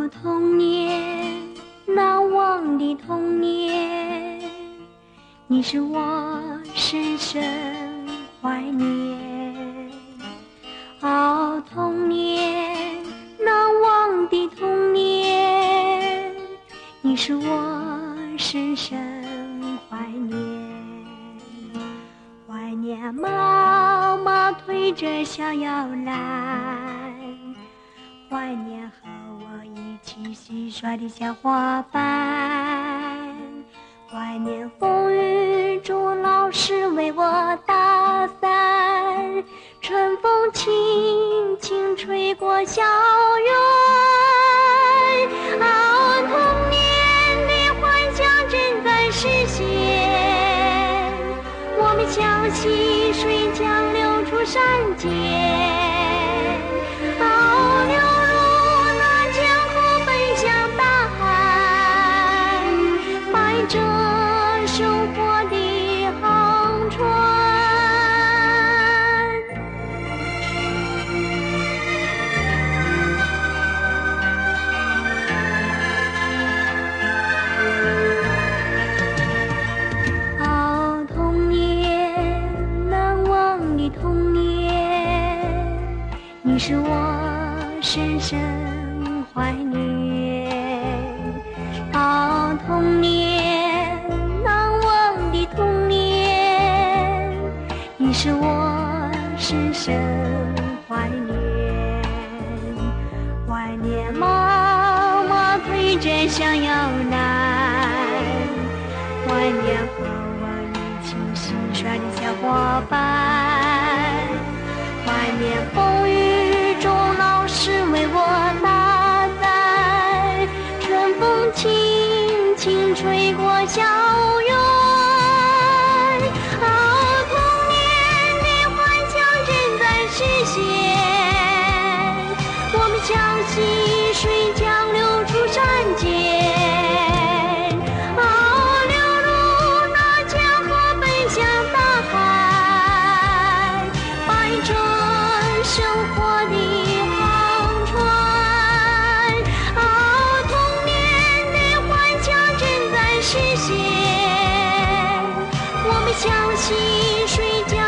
童年，难忘的童年，你是我深深怀念。童年，难忘的童年，你是我深深怀念。怀念妈妈推着小摇篮，怀念和我一起戏耍的小伙伴，怀念风雨中老师为我打伞，春风轻轻吹过校园。童年的幻想正在实现，我们像溪水江流出山间，流入那江河奔向大海，摆着生活的航船。童年，难忘的童年，你是我深深怀念。童年，难忘的童年，你是我深深怀念。怀念妈妈推着小摇篮，怀念和我一起戏耍的小伙伴，怀念风雨中老师为我打伞，春风轻轻吹过校园。童年的幻想正在实现，我们像溪水江流出山间，流入那江河奔向大海，摆着生活的航船。童年的幻想正在实现，我们像溪水江